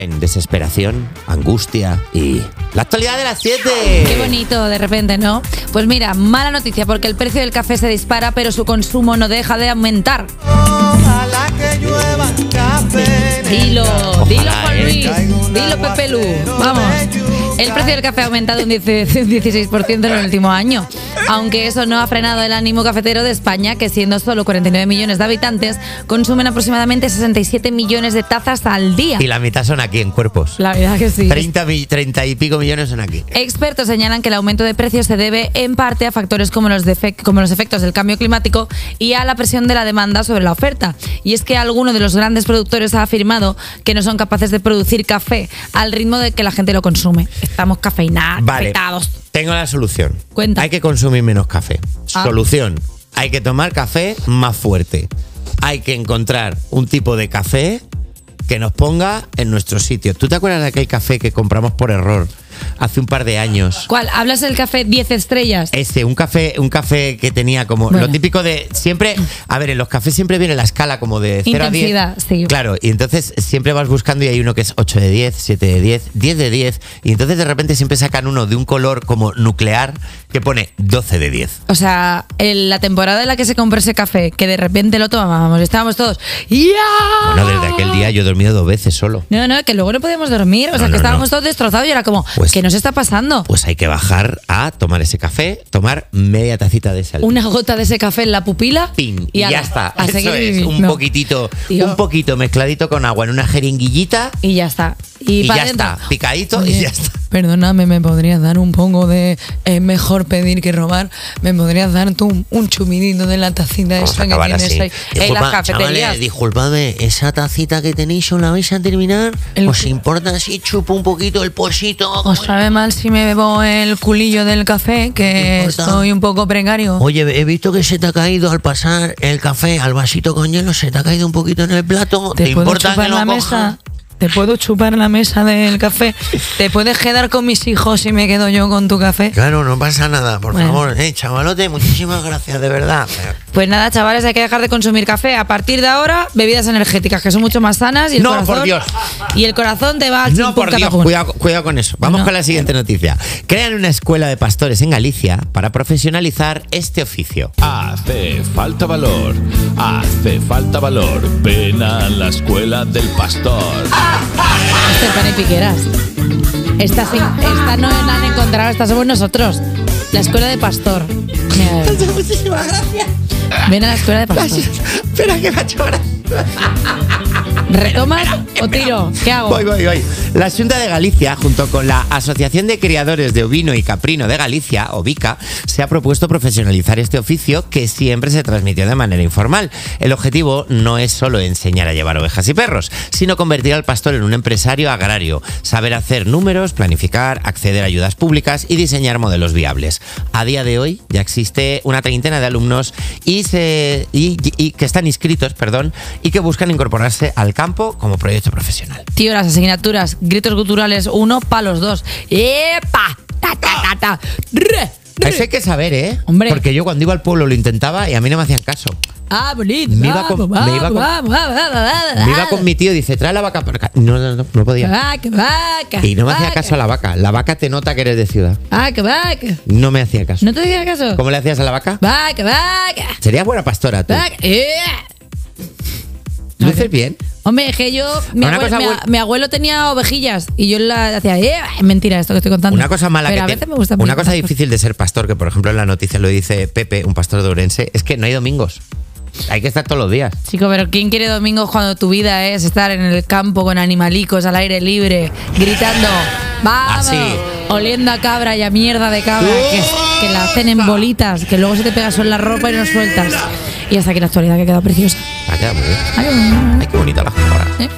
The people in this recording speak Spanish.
en desesperación, angustia y la actualidad de las 7. Qué bonito de repente, ¿no? Pues mira, mala noticia porque el precio del café se dispara, pero su consumo no deja de aumentar. Ojalá que llueva café. Dilo Juan Luis, Caigo dilo un Pepe Lu. aguacero Vamos. de lluvia. El precio del café ha aumentado un 16% en el último año, aunque eso no ha frenado el ánimo cafetero de España, que siendo solo 49 millones de habitantes, consumen aproximadamente 67 millones de tazas al día. Y la mitad son aquí, en cuerpos. La verdad que sí. 30 y pico millones son aquí. Expertos señalan que el aumento de precios se debe en parte a factores como los efectos del cambio climático y a la presión de la demanda sobre la oferta. Y es que alguno de los grandes productores ha afirmado que no son capaces de producir café al ritmo de que la gente lo consume. Estamos cafeinados. Vale, tengo la solución. Cuenta. Hay que consumir menos café. Ah. Solución. Hay que tomar café más fuerte. Hay que encontrar un tipo de café que nos ponga en nuestro sitio. ¿Tú te acuerdas de aquel café que compramos por error hace un par de años? ¿Cuál? ¿Hablas del café 10 estrellas? Un café que tenía como Bueno. lo típico de siempre, a ver, en los cafés siempre viene la escala como de 0 a 10. Intensidad, sí. Claro, y entonces siempre vas buscando y hay uno que es 8 de 10, 7 de 10, 10 de 10 y entonces de repente siempre sacan uno de un color como nuclear que pone 12 de 10. O sea, en la temporada en la que se compró ese café, que de repente lo tomábamos, estábamos todos ¡ya! Bueno, desde aquel día yo he dormido 2 veces solo. No, que luego no podíamos dormir, o sea, No, que estábamos no. todos destrozados y era como, Pues- ¿qué nos está pasando? Pues hay que bajar a tomar ese café, tomar media tacita de sal. Una gota de ese café en la pupila Pin, y ala, ya está. a Eso seguir es, un viviendo. poquitito, Tío. un poquito mezcladito con agua en una jeringuillita Y ya está. y pa' ya dentro. está, picadito Oye, y ya está. Perdóname, ¿me podrías dar un poco de mejor pedir que robar? ¿Me podrías dar tú un chumidito de la tacita Vamos esa a que acabar tienes así. ahí en las cafeterías? Chavales, disculpadme, esa tacita que tenéis, ¿os la vais a terminar? El- ¿Os importa si chupo un poquito el posito? ¿Os sabe mal si me bebo el culillo del café? Que importa? estoy un poco precario. Oye, he visto que se te ha caído al pasar el café al vasito con hielo, se te ha caído un poquito en el plato. ¿Te ¿Te puedo importa chupar que lo la coja? mesa? ¿Te puedo chupar la mesa del café? ¿Te puedes quedar con mis hijos si me quedo yo con tu café? Claro, no pasa nada, por Bueno. favor. Chavalote, muchísimas gracias, de verdad. Pues nada, chavales, hay que dejar de consumir café. A partir de ahora, bebidas energéticas, que son mucho más sanas. Y el No, corazón, por Dios. Y el corazón te va al No, por Dios, cuidado con eso. Vamos No. con la siguiente noticia. Crean una escuela de pastores en Galicia para profesionalizar este oficio. Hace falta valor, hace falta valor. Ven a la escuela del pastor. Pan y piqueras. Esta no la han encontrado, esta somos nosotros. La escuela de pastor. Mira, Muchísimas gracias. ven a la escuela de pastor. Espera, que me ha hecho gracia. ¿Retomas o tiro? ¿Qué hago? Voy. La Xunta de Galicia, junto con la Asociación de Criadores de Ovino y Caprino de Galicia, OVICA, se ha propuesto profesionalizar este oficio que siempre se transmitió de manera informal. El objetivo no es solo enseñar a llevar ovejas y perros, sino convertir al pastor en un empresario agrario, saber hacer números, planificar, acceder a ayudas públicas y diseñar modelos viables. A día de hoy ya existe una treintena de alumnos y que están inscritos, y que buscan incorporarse al campo como proyecto profesional. Tío, las asignaturas, gritos guturales 1, palos 2. ¡Epa! ¡Ta, ta, ta, ta! ¡Re! Eso hay que saber, ¿eh? Hombre. Porque yo cuando iba al pueblo lo intentaba y a mí no me hacían caso. Ah, bonito. Me iba con mi tío y dice, trae la vaca por acá. No podía. Vaca. Y no me hacía caso a la vaca. La vaca te nota que eres de ciudad. Vaca. No me hacía caso. ¿No te hacía caso? ¿Cómo le hacías a la vaca? Vaca. Serías buena pastora tú. Vaca. ¿Luces bien? Hombre, es que yo, mi abuelo tenía ovejillas y yo la hacía, mentira esto que estoy contando. Una cosa mala pero que a veces me gusta mucho. Una cosa difícil de ser pastor, que por ejemplo en la noticia lo dice Pepe, un pastor de Ourense, es que no hay domingos. Hay que estar todos los días. Chico, pero ¿quién quiere domingos cuando tu vida es estar en el campo con animalicos al aire libre, gritando, vamos, Así. oliendo a cabra y a mierda de cabra, que la hacen en bolitas, que luego se te pega eso en la ropa y no sueltas? Y hasta aquí la actualidad, que ha quedado preciosa. Ha quedado muy bien. Ay, Ay, qué bonita la jugada.